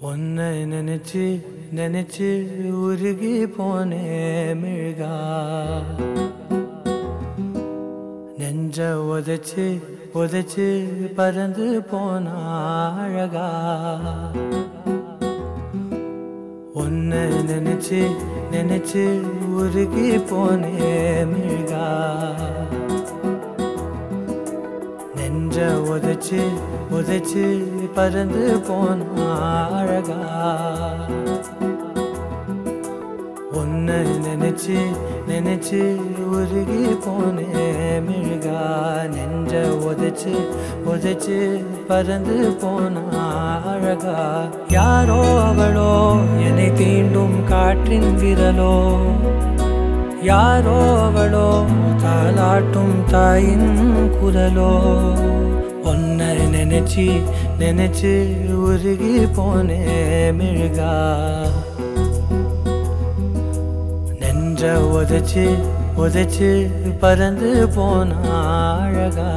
உன்னை நினைச்சு நினைச்சு உருகி போனே மிழ்கா நெஞ்ச உதைச்சு உதைச்சு பறந்து போன அழகா உன்னை நினைச்சு நினைச்சு உருகி போனே மிழ்கா நெஞ்ச உதைச்சு உதைச்சு பறந்து போன அழகா உன்னை நினைச்சு நினைச்சு உருகி போனே மிழ்கா நெஞ்ச உதைச்சு உதைச்சு பறந்து போன அழகா யாரோ அவளோ என்னை தீண்டும் காற்றின் விரலோ யாரோ அவளோ தாலாட்டும் தாயின் குரலோ உன்னை நினைச்சு நினைச்சு உருகி போனே மிழ்கா நெஞ்ச உதைச்சு உதைச்சு பறந்து போன அழகா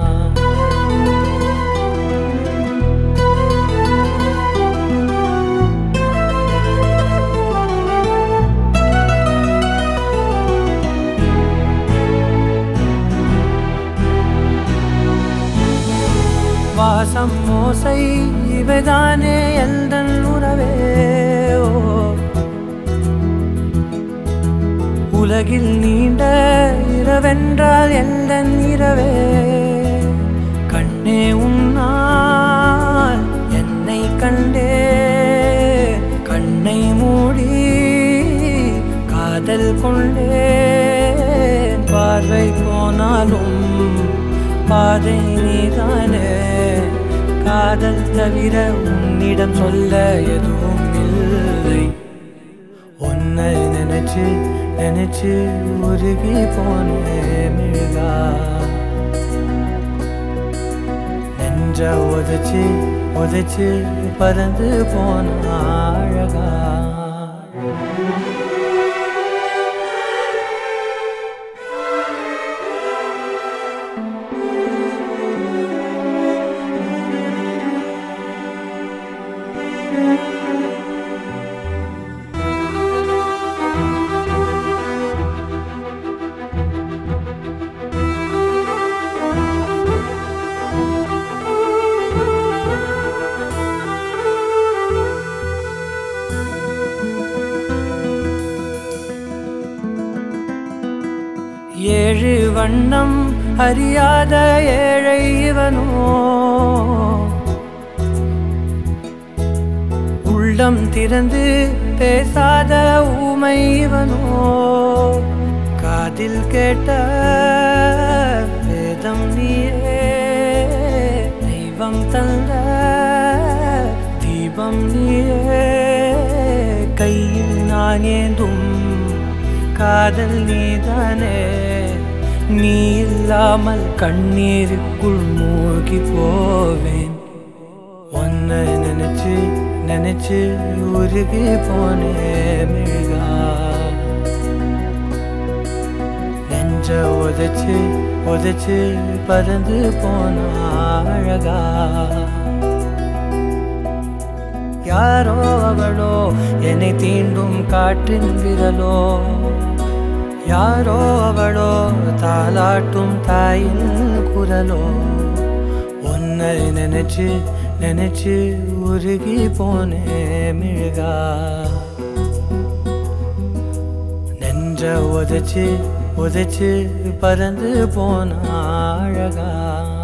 வாசம் மோசை இவைதானே எந்தன் உறவே உலகில் நீண்ட இரவென்றால் எந்தன் இரவே கண்ணே உன்னால் என்னை கண்டே கண்ணை மூடி காதல் கொண்டே பார்வை போனாலும் பாதை நீதானே காதல் தவிர உன்னிடம் சொல்ல எதுவும் இல்லை உன்னை நினைச்சு நினைச்சு உருகி போனே மிழ்கா நெஞ்ச உதைச்சு உதைச்சு பறந்து போன அழகா ஏழு வண்ணம் அறியாத ஏழை இவனோ உள்ளம் திறந்து பேசாத ஊமை இவனோ காதில் கேட்ட வேதம் நீயே தெய்வம் தந்த தீபம் நீயே கையில் நான் ஏந்தும் காதல் நீதானே நீ இல்லாமல் கண்ணீருக்குள் மூழ்கி போவேன் உன்னை நினைச்சு நினைச்சு உருகி போனே மிழ்கா நெஞ்ச உதைச்சு உதைச்சு பறந்து போன அழகா யாரோ அவளோ என்னை தீண்டும் காற்றின் விரலோ யாரோ அவளோ தாலாட்டும் தாயின் குரலோ உன்னை நினைச்சு நினைச்சு உருகி போனே மிழ்கா நெஞ்ச உதைச்சு உதைச்சு பறந்து போன அழகா